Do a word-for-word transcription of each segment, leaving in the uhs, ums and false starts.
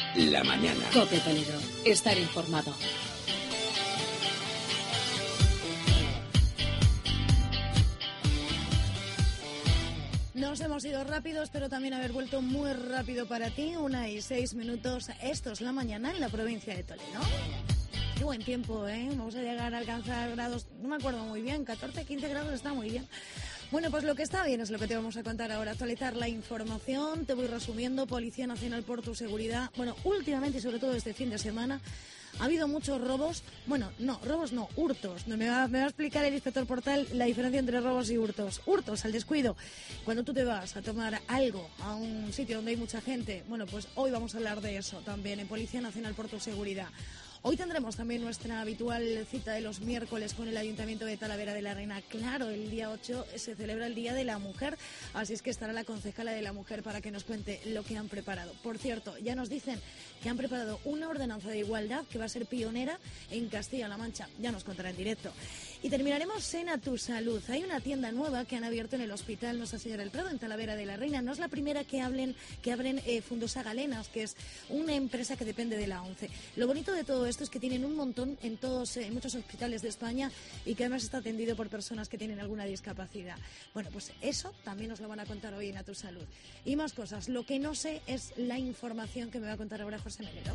la mañana. COPE Toledo. Estar informado. Nos hemos ido rápidos, pero también haber vuelto muy rápido para ti. Una y seis minutos. Esto es la mañana en la provincia de Toledo. Qué buen tiempo, ¿eh? Vamos a llegar a alcanzar grados, no me acuerdo muy bien, catorce, quince grados está muy bien. Bueno, pues lo que está bien es lo que te vamos a contar ahora, actualizar la información, te voy resumiendo, Policía Nacional por tu seguridad. Bueno, últimamente y sobre todo este fin de semana ha habido muchos robos, bueno, no, robos no, hurtos. Me va, me va a explicar el inspector Portal la diferencia entre robos y hurtos. Hurtos, al descuido. Cuando tú te vas a tomar algo a un sitio donde hay mucha gente, bueno, pues hoy vamos a hablar de eso también en Policía Nacional por tu seguridad. Hoy tendremos también nuestra habitual cita de los miércoles con el Ayuntamiento de Talavera de la Reina. Claro, el día ocho se celebra el Día de la Mujer, así es que estará la concejala de la Mujer para que nos cuente lo que han preparado. Por cierto, ya nos dicen que han preparado una ordenanza de igualdad que va a ser pionera en Castilla-La Mancha. Ya nos contará en directo. Y terminaremos en A Tu Salud. Hay una tienda nueva que han abierto en el Hospital Nuestra Señora del Prado, en Talavera de la Reina. No es la primera que, hablen, que abren eh, Fundosa Galenas, que es una empresa que depende de la ONCE. Lo bonito de todo esto es que tienen un montón en todos, en muchos hospitales de España y que además está atendido por personas que tienen alguna discapacidad. Bueno, pues eso también nos lo van a contar hoy en A Tu Salud. Y más cosas. Lo que no sé es la información que me va a contar ahora José Melero.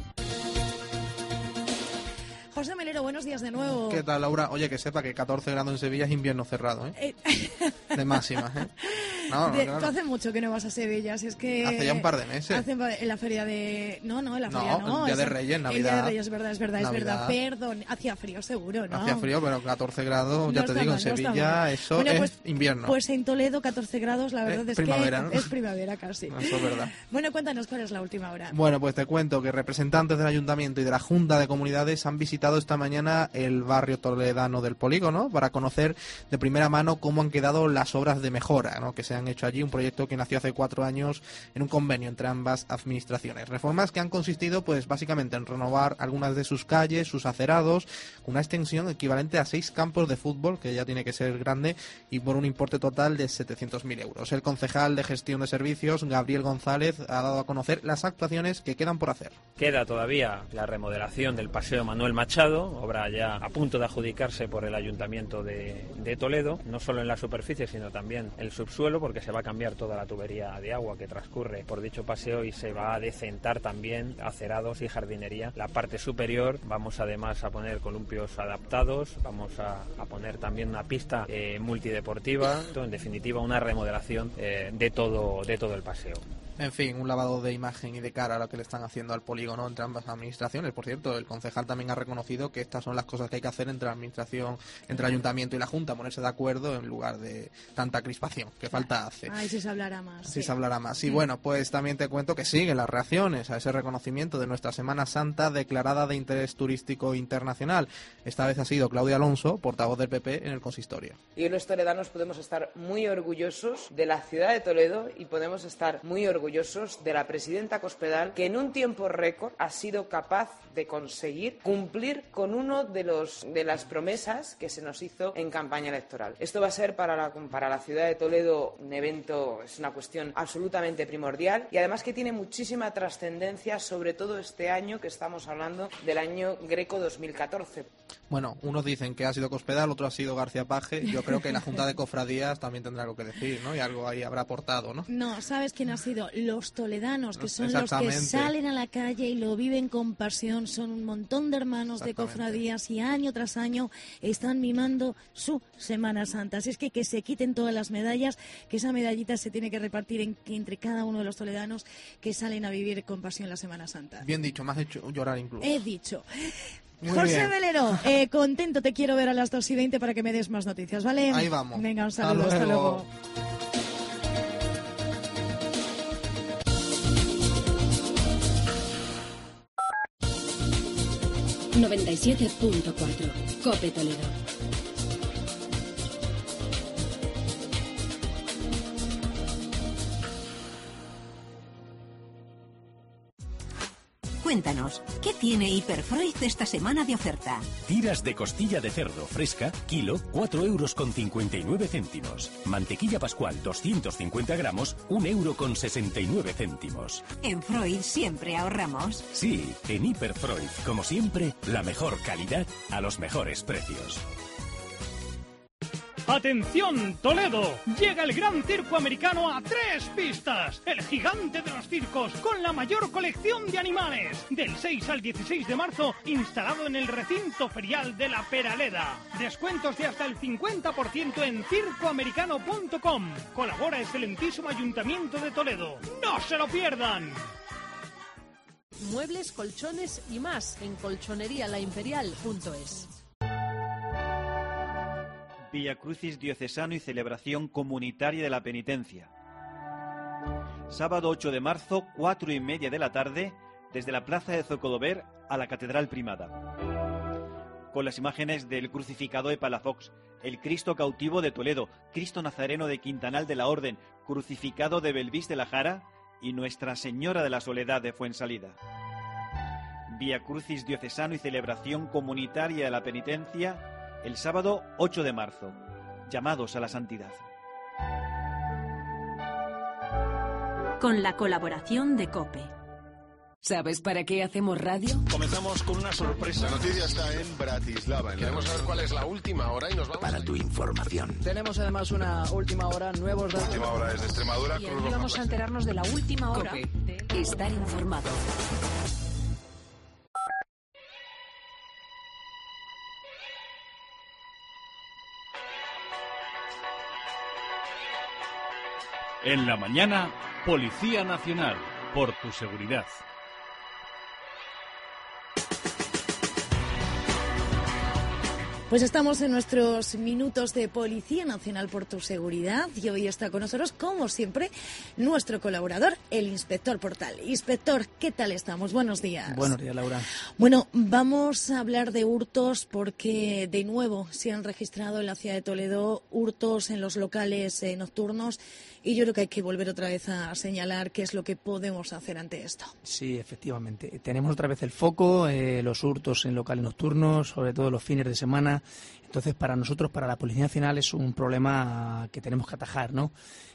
José Melero, buenos días de nuevo. ¿Qué tal, Laura? Oye, que sepa que catorce grados en Sevilla es invierno cerrado, ¿eh? eh. De máximas, ¿eh? No, no, de, claro. Tú hace mucho que no vas a Sevilla, si es que... Hace ya un par de meses. Hace, en la feria de... No, no, en la feria no. No, el Día de Reyes, Navidad. El Día de Reyes, es verdad, es verdad, Navidad. es verdad. Perdón, hacía frío, seguro, ¿no? Hacía frío, pero catorce grados, ya no te está digo, mal, en no Sevilla eso bueno, es pues, invierno. Pues en Toledo, catorce grados, la verdad eh, es primavera, que ¿no? es primavera casi. Eso es verdad. Bueno, cuéntanos cuál es la última hora. Bueno, pues te cuento que representantes del Ayuntamiento y de la Junta de Comunidades han visitado esta mañana el barrio toledano del Polígono para conocer de primera mano cómo han quedado las obras de mejora, ¿no?, que se han hecho allí, un proyecto que nació hace cuatro años en un convenio entre ambas administraciones. Reformas que han consistido, pues básicamente en renovar algunas de sus calles, sus acerados, con una extensión equivalente a seis campos de fútbol, que ya tiene que ser grande, y por un importe total de setecientos mil euros. El concejal de Gestión de Servicios, Gabriel González, ha dado a conocer las actuaciones que quedan por hacer. Queda todavía la remodelación del Paseo Manuel Machado, obra ya a punto de adjudicarse por el Ayuntamiento de, de Toledo, no solo en la superficie, sino también el subsuelo, porque se va a cambiar toda la tubería de agua que transcurre por dicho paseo y se va a decentar también acerados y jardinería. La parte superior vamos además a poner columpios adaptados, vamos a, a poner también una pista eh, multideportiva, en definitiva una remodelación eh, de todo, de todo el paseo. En fin, un lavado de imagen y de cara a lo que le están haciendo al polígono entre ambas administraciones. Por cierto, el concejal también ha reconocido que estas son las cosas que hay que hacer entre la administración, entre el ayuntamiento y la junta, ponerse de acuerdo en lugar de tanta crispación que falta hace. Ay, si se hablará más. Si sí. se hablará más. Y bueno, pues también te cuento que siguen las reacciones a ese reconocimiento de nuestra Semana Santa declarada de interés turístico internacional. Esta vez ha sido Claudia Alonso, portavoz del P P en el consistorio. Y hoy los toledanos podemos estar muy orgullosos de la ciudad de Toledo y podemos estar muy orgullosos de la presidenta Cospedal, que en un tiempo récord ha sido capaz de conseguir cumplir con uno de los de las promesas que se nos hizo en campaña electoral. Esto va a ser para la, para la ciudad de Toledo un evento, es una cuestión absolutamente primordial y además que tiene muchísima trascendencia, sobre todo este año que estamos hablando del año Greco dos mil catorce. Bueno, unos dicen que ha sido Cospedal, otros ha sido García Paje. Yo creo que la Junta de Cofradías también tendrá algo que decir, ¿no? Y algo ahí habrá aportado, ¿no? No, ¿sabes quién ha sido? Los toledanos, que son los que salen a la calle y lo viven con pasión. Son un montón de hermanos de cofradías y año tras año están mimando su Semana Santa. Así es que que se quiten todas las medallas, que esa medallita se tiene que repartir en, entre cada uno de los toledanos que salen a vivir con pasión la Semana Santa. Bien dicho, me has hecho llorar incluso. He dicho. Muy José bien. Melero, eh, contento te quiero ver a las dos y veinte para que me des más noticias, ¿vale? Ahí vamos. Venga, un saludo, hasta luego. Hasta luego. noventa y siete punto cuatro COPE Toledo. Cuéntanos, ¿qué tiene Hiperfreud esta semana de oferta? Tiras de costilla de cerdo fresca, kilo, cuatro euros con cincuenta y nueve céntimos. Mantequilla Pascual, doscientos cincuenta gramos, un euro con sesenta y nueve céntimos. En Freud siempre ahorramos. Sí, en Hiperfreud, como siempre, la mejor calidad a los mejores precios. ¡Atención, Toledo! Llega el Gran Circo Americano a tres pistas. El gigante de los circos con la mayor colección de animales. Del seis al dieciséis de marzo, instalado en el recinto ferial de La Peraleda. Descuentos de hasta el cincuenta por ciento en circo americano punto com. Colabora excelentísimo Ayuntamiento de Toledo. ¡No se lo pierdan! Muebles, colchones y más en colchonería la imperial punto es. Via Crucis diocesano y celebración comunitaria de la penitencia. Sábado ocho de marzo, cuatro y media de la tarde, desde la plaza de Zocodover a la Catedral Primada. Con las imágenes del crucificado de Palafox, el Cristo cautivo de Toledo, Cristo Nazareno de Quintanal de la Orden, crucificado de Belvís de la Jara y Nuestra Señora de la Soledad de Fuensalida. Via Crucis diocesano y celebración comunitaria de la penitencia el sábado ocho de marzo. Llamados a la santidad. Con la colaboración de COPE. ¿Sabes para qué hacemos radio? Comenzamos con una sorpresa. La noticia está en Bratislava. En Queremos saber cuál es la última hora y nos vamos para a... tu información. Tenemos además una última hora, nuevos datos. La última hora es de Extremadura. Y aquí vamos a enterarnos de la última hora. COPE. Estar informado. En la mañana, Policía Nacional, por tu seguridad. Pues estamos en nuestros minutos de Policía Nacional por tu seguridad y hoy está con nosotros, como siempre, nuestro colaborador, el Inspector Portal. Inspector, ¿qué tal estamos? Buenos días. Buenos días, Laura. Bueno, vamos a hablar de hurtos porque de nuevo se han registrado en la ciudad de Toledo hurtos en los locales eh, nocturnos y yo creo que hay que volver otra vez a señalar qué es lo que podemos hacer ante esto. Sí, efectivamente. Tenemos otra vez el foco, eh, los hurtos en locales nocturnos, sobre todo los fines de semana. Entonces, para nosotros, para la Policía Nacional, es un problema que tenemos que atajar, ¿no?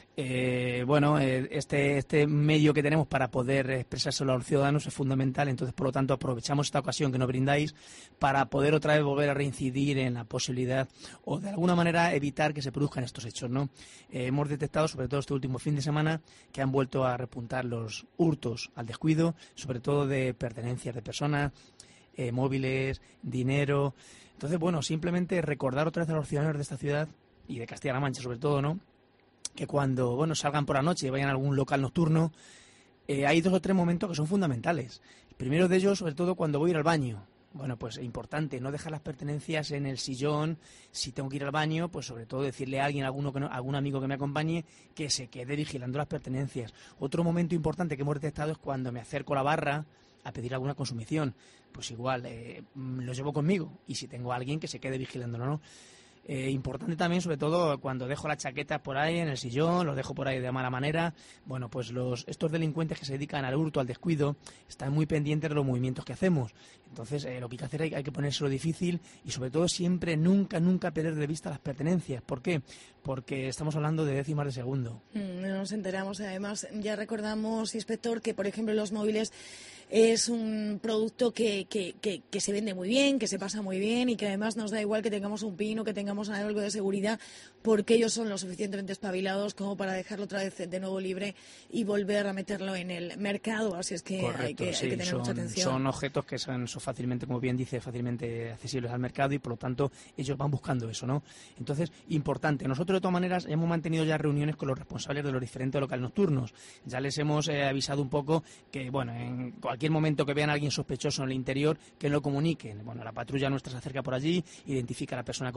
Eh, bueno, eh, este, este medio que tenemos para poder expresárselo a los ciudadanos es fundamental, entonces por lo tanto aprovechamos esta ocasión que nos brindáis para poder otra vez volver a reincidir en la posibilidad o de alguna manera evitar que se produzcan estos hechos, ¿no? Eh, hemos detectado, sobre todo este último fin de semana, que han vuelto a repuntar los hurtos al descuido, sobre todo de pertenencias de personas, eh, móviles, dinero. Entonces, bueno, simplemente recordar otra vez a los ciudadanos de esta ciudad y de Castilla-La Mancha sobre todo, ¿no?, que cuando bueno salgan por la noche y vayan a algún local nocturno, eh, hay dos o tres momentos que son fundamentales. El primero de ellos, sobre todo, cuando voy a ir al baño. Bueno, pues es importante no dejar las pertenencias en el sillón. Si tengo que ir al baño, pues sobre todo decirle a alguien, a alguno que no, a algún amigo que me acompañe, que se quede vigilando las pertenencias. Otro momento importante que hemos detectado es cuando me acerco a la barra a pedir alguna consumición. Pues igual, eh, lo llevo conmigo y si tengo a alguien que se quede vigilándolo, ¿no? Eh, importante también, sobre todo, cuando dejo las chaquetas por ahí en el sillón, los dejo por ahí de mala manera. Bueno, pues los estos delincuentes que se dedican al hurto, al descuido, están muy pendientes de los movimientos que hacemos. Entonces, eh, lo que hay que hacer hay, hay que ponérselo difícil y, sobre todo, siempre, nunca, nunca perder de vista las pertenencias. ¿Por qué? Porque estamos hablando de décimas de segundo. Mm, nos enteramos, además, ya recordamos, inspector, que, por ejemplo, los móviles es un producto que, que, que, que se vende muy bien, que se pasa muy bien y que además nos da igual que tengamos un pin o que tengamos algo de seguridad, porque ellos son lo suficientemente espabilados como para dejarlo otra vez de nuevo libre y volver a meterlo en el mercado. Así es que, Correcto, hay, que sí, hay que tener son, mucha atención. Son objetos que son, son fácilmente, como bien dice, fácilmente accesibles al mercado y por lo tanto ellos van buscando eso, ¿no? Entonces, importante. Nosotros de todas maneras hemos mantenido ya reuniones con los responsables de los diferentes locales nocturnos. Ya les hemos eh, avisado un poco que, bueno, en cualquier momento que vean a alguien sospechoso en el interior, que lo comuniquen. Bueno, la patrulla nuestra se acerca por allí, identifica a la persona correspondiente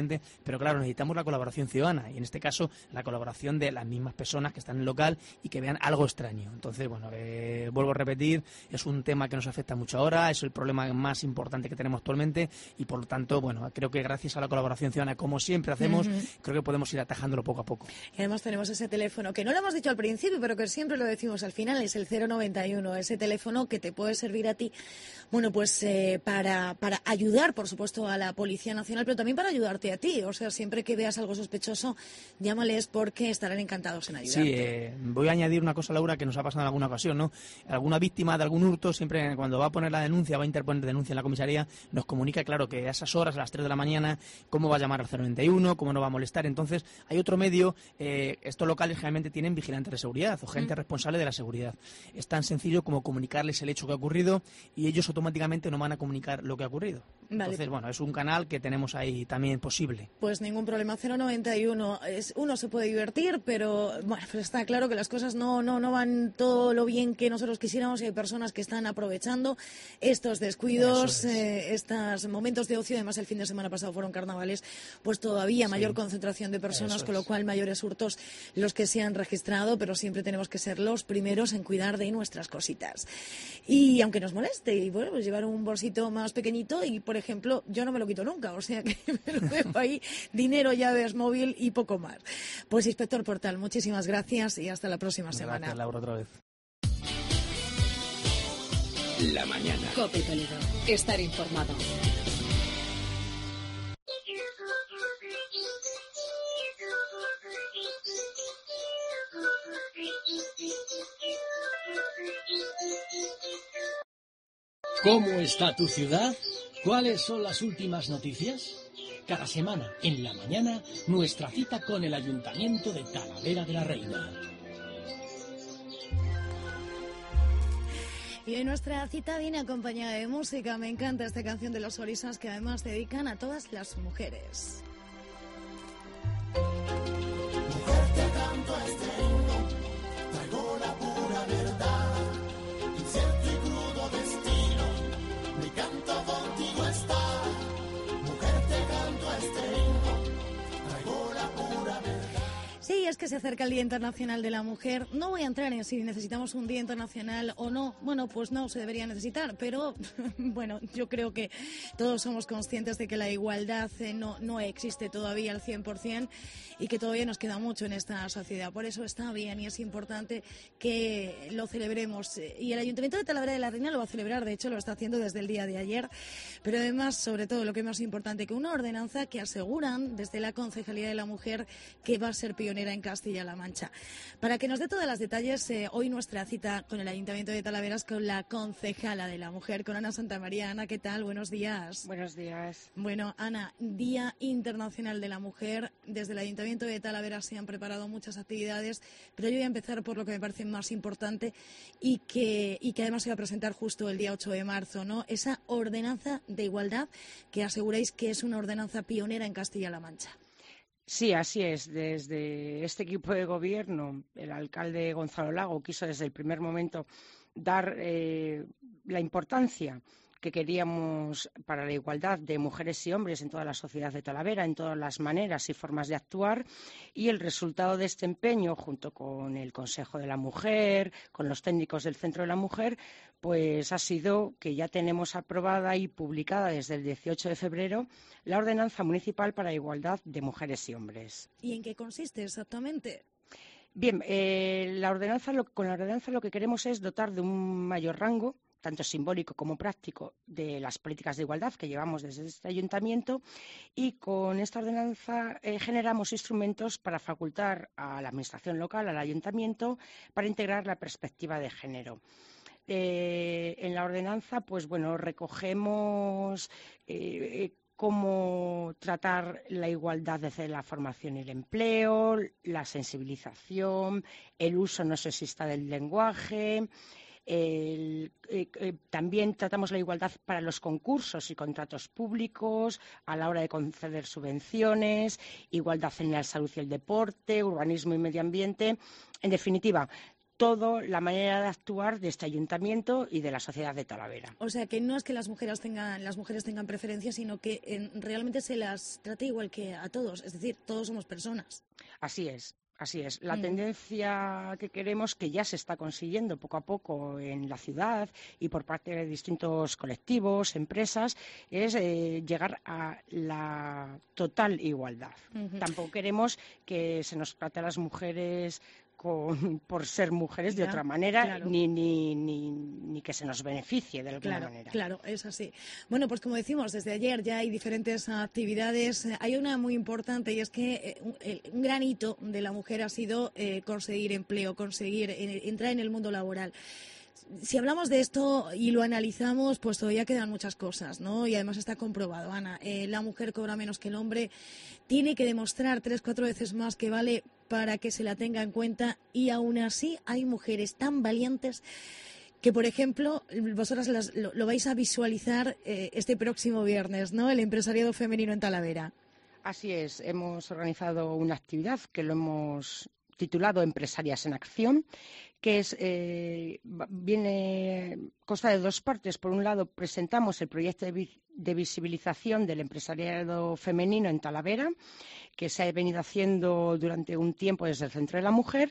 ambiente, pero claro, necesitamos la colaboración ciudadana y en este caso la colaboración de las mismas personas que están en el local y que vean algo extraño. Entonces, bueno, eh, vuelvo a repetir, es un tema que nos afecta mucho ahora, es el problema más importante que tenemos actualmente y por lo tanto, bueno, creo que gracias a la colaboración ciudadana, como siempre hacemos, uh-huh. creo que podemos ir atajándolo poco a poco. Y además tenemos ese teléfono que no lo hemos dicho al principio, pero que siempre lo decimos al final, es el cero noventa y uno, ese teléfono que te puede servir a ti, bueno, pues eh, para, para ayudar, por supuesto, a la Policía Nacional, pero también para ayudarte a ti. O sea, siempre que veas algo sospechoso, llámales porque estarán encantados en ayudarte. Sí, eh, voy a añadir una cosa, Laura, que nos ha pasado en alguna ocasión, ¿no? Alguna víctima de algún hurto, siempre cuando va a poner la denuncia, va a interponer denuncia en la comisaría, nos comunica, claro, que a esas horas, a las tres de la mañana, cómo va a llamar al cero noventa y uno, cómo no va a molestar. Entonces, hay otro medio, eh, estos locales generalmente tienen vigilantes de seguridad o gente mm. responsable de la seguridad. Es tan sencillo como comunicarles el hecho que ha ocurrido y ellos automáticamente no van a comunicar lo que ha ocurrido. Vale. Entonces, bueno, es un canal que tenemos ahí también posible. Pues ningún problema, cero noventa y uno. Es, uno se puede divertir, pero bueno, pues está claro que las cosas no, no, no van todo lo bien que nosotros quisiéramos y hay personas que están aprovechando estos descuidos, es. eh, estos momentos de ocio. Además, el fin de semana pasado fueron carnavales, pues todavía mayor sí. concentración de personas, Eso con lo cual mayores hurtos los que se han registrado, pero siempre tenemos que ser los primeros en cuidar de nuestras cositas. Y aunque nos moleste, y bueno, pues llevar un bolsito más pequeñito y, por ejemplo, yo no me lo quito nunca, o sea que me lo dejo ahí, dinero, llaves, móvil y poco más. Pues, Inspector Portal, muchísimas gracias y hasta la próxima gracias, semana. Gracias, Laura, otra vez. La mañana. COPE Toledo. Estar informado. ¿Cómo está tu ciudad? ¿Cuáles son las últimas noticias? Cada semana, en la mañana, nuestra cita con el Ayuntamiento de Talavera de la Reina. Y hoy nuestra cita viene acompañada de música. Me encanta esta canción de los Orisas que además dedican a todas las mujeres. Mujer, te canto este himno, traigo la pura verdad, incierto y crudo destino, mi canto contigo está. Mujer, te canto este himno, traigo la pura verdad. Sí, es que se acerca el Día Internacional de la Mujer. No voy a entrar en si necesitamos un Día Internacional o no. Bueno, pues no se debería necesitar, pero bueno, yo creo que todos somos conscientes de que la igualdad eh, no, no existe todavía al cien por ciento y que todavía nos queda mucho en esta sociedad. Por eso está bien y es importante que lo celebremos. Y el Ayuntamiento de Talavera de la Reina lo va a celebrar, de hecho lo está haciendo desde el día de ayer, pero además, sobre todo, lo que es más importante, que una ordenanza que aseguran desde la Concejalía de la Mujer que va a ser pionera en Castilla-La Mancha. Para que nos dé todos los detalles, eh, hoy nuestra cita con el Ayuntamiento de Talavera con la concejala de la Mujer, con Ana Santamaría. Ana, ¿qué tal? Buenos días. Buenos días. Bueno, Ana, Día Internacional de la Mujer. Desde el Ayuntamiento de Talavera se han preparado muchas actividades, pero yo voy a empezar por lo que me parece más importante y que, y que además se va a presentar justo el día ocho de marzo, ¿no? Esa ordenanza de igualdad que aseguráis que es una ordenanza pionera en Castilla-La Mancha. Sí, así es. Desde este equipo de gobierno, el alcalde Gonzalo Lago quiso desde el primer momento dar eh, la importancia que queríamos para la igualdad de mujeres y hombres en toda la sociedad de Talavera, en todas las maneras y formas de actuar, y el resultado de este empeño, junto con el Consejo de la Mujer, con los técnicos del Centro de la Mujer, pues ha sido que ya tenemos aprobada y publicada desde el dieciocho de febrero la Ordenanza Municipal para la Igualdad de Mujeres y Hombres. ¿Y en qué consiste exactamente? Bien, eh, la ordenanza, lo, con la ordenanza lo que queremos es dotar de un mayor rango, tanto simbólico como práctico, de las políticas de igualdad que llevamos desde este ayuntamiento, y con esta ordenanza eh, generamos instrumentos para facultar a la administración local, al ayuntamiento, para integrar la perspectiva de género. Eh, en la ordenanza, pues bueno, recogemos eh, cómo tratar la igualdad desde la formación y el empleo, la sensibilización, el uso no sexista del lenguaje. El, eh, eh, también tratamos la igualdad para los concursos y contratos públicos, a la hora de conceder subvenciones, igualdad en la salud y el deporte, urbanismo y medio ambiente. En definitiva, toda la manera de actuar de este ayuntamiento y de la sociedad de Talavera. O sea, que no es que las mujeres tengan, las mujeres tengan preferencia, sino que eh, realmente se las trate igual que a todos, es decir, todos somos personas. Así es. Así es, la Mm. tendencia que queremos, que ya se está consiguiendo poco a poco en la ciudad y por parte de distintos colectivos, empresas, es eh, llegar a la total igualdad. Ujú. Tampoco queremos que se nos trate a las mujeres con, por ser mujeres de Ya, otra manera, claro. ni, ni, ni, ni que se nos beneficie de alguna Claro, manera. claro, es así. Bueno, pues como decimos, desde ayer ya hay diferentes actividades. Hay una muy importante y es que eh, un, el- un gran hito de la mujer ha sido eh, conseguir empleo, conseguir eh, entrar en el mundo laboral. Si hablamos de esto y lo analizamos, pues todavía quedan muchas cosas, ¿no? Y además está comprobado, Ana, eh, la mujer cobra menos que el hombre, tiene que demostrar tres, cuatro veces más que vale para que se la tenga en cuenta y aún así hay mujeres tan valientes que, por ejemplo, vosotras las- lo, lo vais a visualizar eh, este próximo viernes, ¿no? El empresariado femenino en Talavera. Así es, hemos organizado una actividad que lo hemos titulado Empresarias en Acción, que es eh, va- viene consta de dos partes. Por un lado, presentamos el proyecto de, vi- de visibilización del empresariado femenino en Talavera, que se ha venido haciendo durante un tiempo desde el Centro de la Mujer.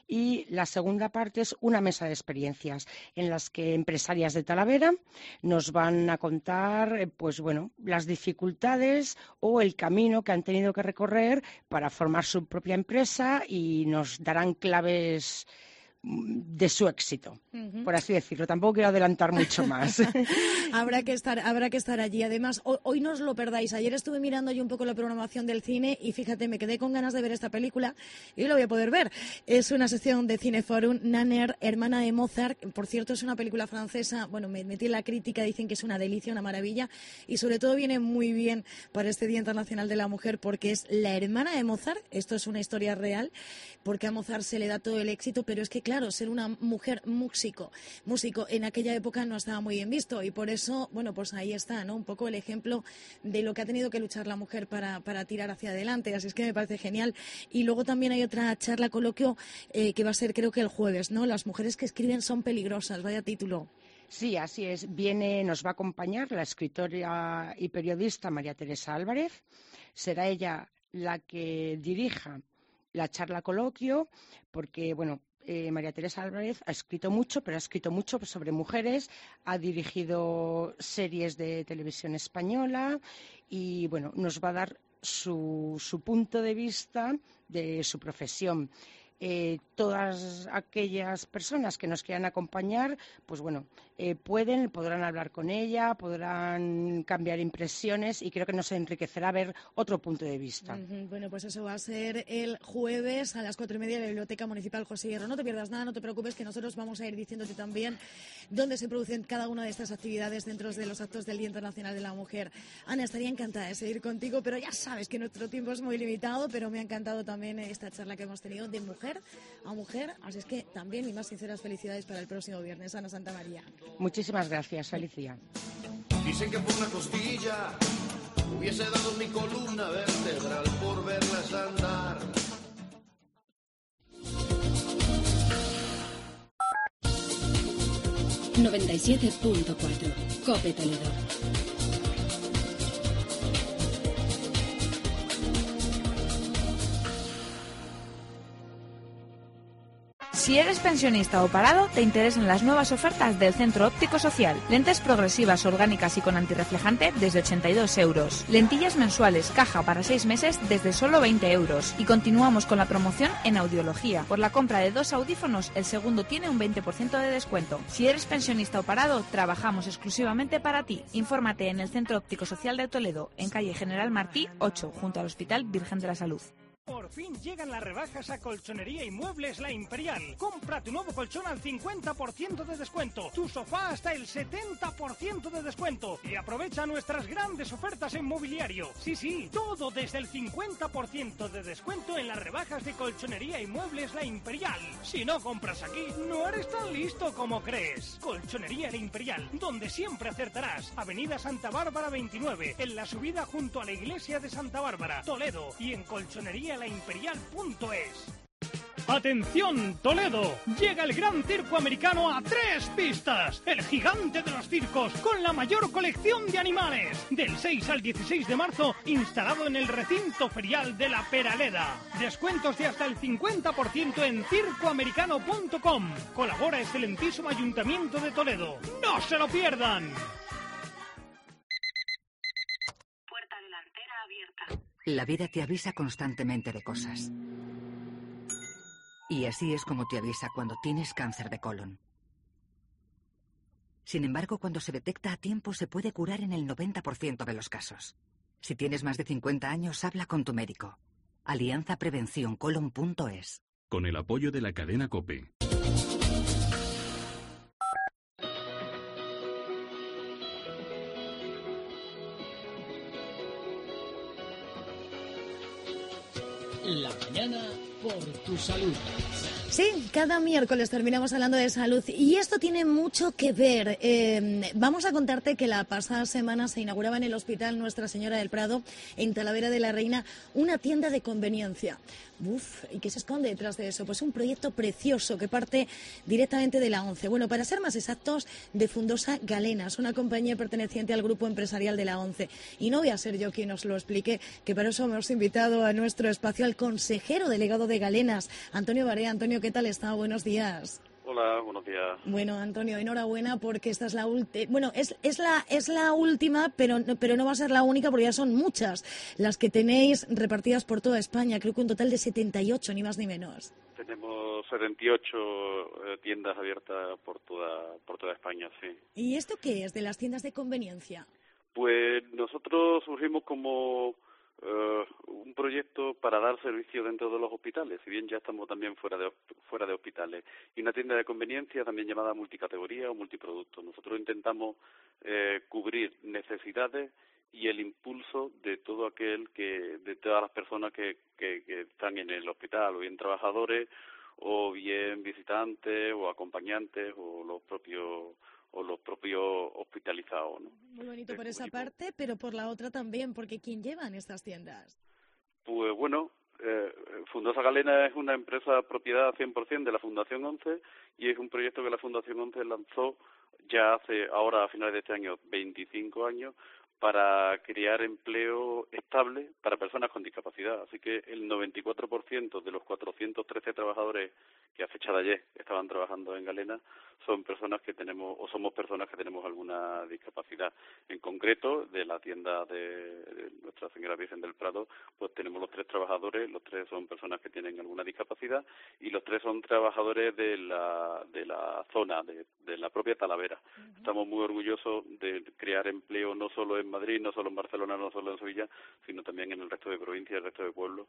Y la segunda parte es una mesa de experiencias en las que empresarias de Talavera nos van a contar, eh, pues bueno, las dificultades o el camino que han tenido que recorrer para formar su propia empresa y nos darán claves mm, de su éxito, Ujú. por así decirlo. Tampoco quiero adelantar mucho más. Habrá que estar, habrá que estar allí. Además, hoy, hoy no os lo perdáis. Ayer estuve mirando yo un poco la programación del cine y fíjate, me quedé con ganas de ver esta película y hoy lo voy a poder ver. Es una sección de Cineforum, Nanner, hermana de Mozart. Por cierto, es una película francesa. Bueno, me metí en la crítica, dicen que es una delicia, una maravilla y sobre todo viene muy bien para este Día Internacional de la Mujer porque es la hermana de Mozart. Esto es una historia real porque a Mozart se le da todo el éxito, pero es que claro, ser una mujer músico, músico en aquella época no estaba muy bien visto y por eso, bueno, pues ahí está, ¿no? Un poco el ejemplo de lo que ha tenido que luchar la mujer para, para tirar hacia adelante, así es que me parece genial. Y luego también hay otra charla, coloquio, eh, que va a ser creo que el jueves, ¿no? Las mujeres que escriben son peligrosas, vaya título. Sí, así es. Viene, nos va a acompañar la escritora y periodista María Teresa Álvarez. Será ella la que dirija la charla coloquio, porque, bueno, eh, María Teresa Álvarez ha escrito mucho, pero ha escrito mucho sobre mujeres, ha dirigido series de televisión española y, bueno, nos va a dar su, su punto de vista de su profesión. Eh, todas aquellas personas que nos quieran acompañar, pues bueno, eh, pueden, podrán hablar con ella, podrán cambiar impresiones y creo que nos enriquecerá ver otro punto de vista. Ujú. Bueno, pues eso va a ser el jueves a las cuatro y media en la Biblioteca Municipal José Hierro. No te pierdas nada, no te preocupes, que nosotros vamos a ir diciéndote también dónde se producen cada una de estas actividades dentro de los actos del Día Internacional de la Mujer. Ana, estaría encantada de seguir contigo, pero ya sabes que nuestro tiempo es muy limitado, pero me ha encantado también esta charla que hemos tenido de mujer a mujer, así es que también mis más sinceras felicidades para el próximo viernes. Ana Santa María. Muchísimas gracias, Alicia. Dicen que por una costilla hubiese dado mi columna vertebral por verlas andar. noventa y siete punto cuatro COPE Toledo. Si eres pensionista o parado, te interesan las nuevas ofertas del Centro Óptico Social. Lentes progresivas, orgánicas y con antirreflejante desde ochenta y dos euros. Lentillas mensuales, caja para seis meses desde solo veinte euros. Y continuamos con la promoción en audiología. Por la compra de dos audífonos, el segundo tiene un veinte por ciento de descuento. Si eres pensionista o parado, trabajamos exclusivamente para ti. Infórmate en el Centro Óptico Social de Toledo, en calle General Martí ocho, junto al Hospital Virgen de la Salud. Por fin llegan las rebajas a Colchonería y Muebles La Imperial. Compra tu nuevo colchón al cincuenta por ciento de descuento, tu sofá hasta el setenta por ciento de descuento y aprovecha nuestras grandes ofertas en mobiliario. Sí, sí, todo desde el cincuenta por ciento de descuento en las rebajas de Colchonería y Muebles La Imperial. Si no compras aquí, no eres tan listo como crees. Colchonería La Imperial, donde siempre acertarás. Avenida Santa Bárbara veintinueve, en la subida junto a la iglesia de Santa Bárbara, Toledo, y en colchonería la imperial punto es. Atención, Toledo, llega el Gran Circo Americano a tres pistas, el gigante de los circos con la mayor colección de animales, del seis al dieciséis de marzo, instalado en el recinto ferial de La Peraleda. Descuentos de hasta el cincuenta por ciento en circo americano punto com. Colabora excelentísimo Ayuntamiento de Toledo. ¡No se lo pierdan! Puerta delantera abierta. La vida te avisa constantemente de cosas. Y así es como te avisa cuando tienes cáncer de colon. Sin embargo, cuando se detecta a tiempo, se puede curar en el noventa por ciento de los casos. Si tienes más de cincuenta años, habla con tu médico. alianza prevención colon punto es. Con el apoyo de la cadena COPE. La mañana por tu salud. Sí, cada miércoles terminamos hablando de salud y esto tiene mucho que ver. Eh, vamos a contarte que la pasada semana se inauguraba en el Hospital Nuestra Señora del Prado, en Talavera de la Reina, una tienda de conveniencia. Uf, ¿y qué se esconde detrás de eso? Pues un proyecto precioso que parte directamente de la ONCE. Bueno, para ser más exactos, de Fundosa Galenas, una compañía perteneciente al grupo empresarial de la ONCE. Y no voy a ser yo quien os lo explique, que para eso hemos invitado a nuestro espacio al consejero delegado de Galenas, Antonio Barea. Antonio, ¿qué tal está? Buenos días. Hola, buenos días. Bueno, Antonio, enhorabuena porque esta es la última, bueno, es, es la es la última, pero pero no va a ser la única porque ya son muchas las que tenéis repartidas por toda España, creo que un total de setenta y ocho, ni más ni menos. Tenemos setenta y ocho eh, tiendas abiertas por toda por toda España, sí. ¿Y esto qué es de las tiendas de conveniencia? Pues nosotros surgimos como Uh, un proyecto para dar servicio dentro de los hospitales, si bien ya estamos también fuera de fuera de hospitales, y una tienda de conveniencia también llamada multicategoría o multiproducto. Nosotros intentamos eh, cubrir necesidades y el impulso de todo aquel que, de todas las personas que, que, que están en el hospital, o bien trabajadores, o bien visitantes, o acompañantes, o los propios o los propios hospitalizados, ¿no? Muy bonito por esa parte, pero por la otra también, porque ¿quién lleva en estas tiendas? Pues bueno, eh, Fundosa Galenas es una empresa propiedad cien por ciento de la Fundación ONCE y es un proyecto que la Fundación ONCE lanzó ya hace, ahora a finales de este año, veinticinco años, para crear empleo estable para personas con discapacidad. Así que el noventa y cuatro por ciento de los cuatrocientos trece trabajadores que a fecha de ayer estaban trabajando en Galenas son personas que tenemos, o somos personas que tenemos alguna discapacidad. En concreto, de la tienda de, de Nuestra Señora Virgen del Prado, pues tenemos los tres trabajadores, los tres son personas que tienen alguna discapacidad y los tres son trabajadores de la, de la zona, de, de la propia Talavera. Uh-huh. Estamos muy orgullosos de crear empleo no solo en Madrid, no solo en Barcelona, no solo en Sevilla, sino también en el resto de provincias, el resto de pueblos,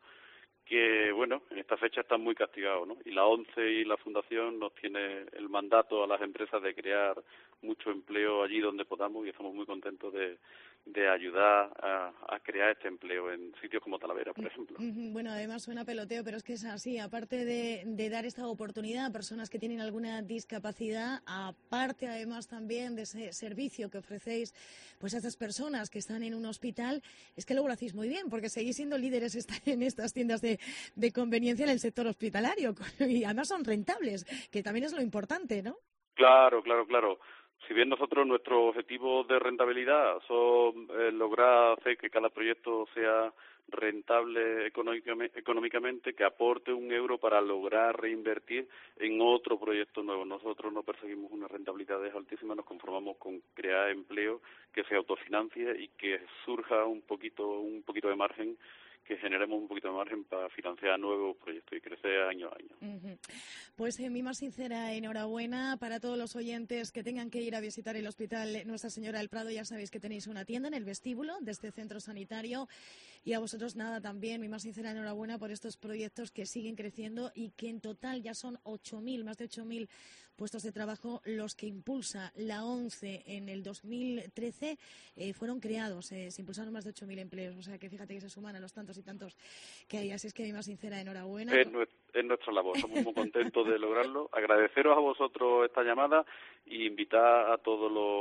que, bueno, en esta fecha están muy castigados, ¿no? Y la ONCE y la Fundación nos tiene el mandato a las empresas de crear mucho empleo allí donde podamos y estamos muy contentos de, de ayudar a, a crear este empleo en sitios como Talavera, por ejemplo. Bueno, además suena peloteo, pero es que es así. Aparte de, de dar esta oportunidad a personas que tienen alguna discapacidad, aparte además también de ese servicio que ofrecéis pues a estas personas que están en un hospital, es que luego lo hacéis muy bien, porque seguís siendo líderes en estas tiendas de, de conveniencia en el sector hospitalario y además son rentables, que también es lo importante, ¿no? Claro, claro, claro. Si bien nosotros nuestro objetivo de rentabilidad son eh, lograr hacer que cada proyecto sea rentable económicamente, que aporte un euro para lograr reinvertir en otro proyecto nuevo. Nosotros no perseguimos unas rentabilidades altísimas, nos conformamos con crear empleo que se autofinancie y que surja un poquito, un poquito de margen, que generemos un poquito de margen para financiar nuevos proyectos y crecer año a año. Uh-huh. Pues eh, mi más sincera enhorabuena para todos los oyentes que tengan que ir a visitar el Hospital Nuestra Señora del Prado. Ya sabéis que tenéis una tienda en el vestíbulo de este centro sanitario y a vosotros nada también, mi más sincera enhorabuena por estos proyectos que siguen creciendo y que en total ya son ocho mil, más de ocho mil puestos de trabajo los que impulsa la ONCE en el dos mil trece eh, fueron creados, eh, se impulsaron más de ocho mil empleos, o sea que fíjate que se suman a los tantos y tantos que hay, así es que mi más sincera enhorabuena. Es, es nuestra labor, somos muy contentos de lograrlo, agradeceros a vosotros esta llamada y invitar a todos los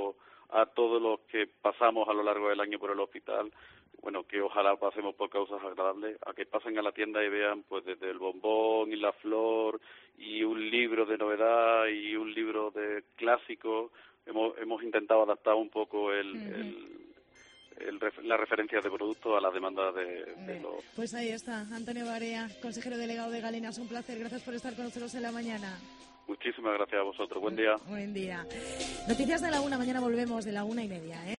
a todos los que pasamos a lo largo del año por el hospital, bueno, que ojalá pasemos por causas agradables, a que pasen a la tienda y vean pues desde el bombón y la flor y un libro de novedad y un libro de clásicos. Hemos, hemos intentado adaptar un poco el, uh-huh. el, el, la referencia de productos a las demandas de, de los... Pues ahí está, Antonio Barea, consejero delegado de Galenas, un placer, gracias por estar con nosotros en la mañana. Muchísimas gracias a vosotros, buen día. Buen día. Noticias de la una, mañana volvemos de la una y media, ¿eh?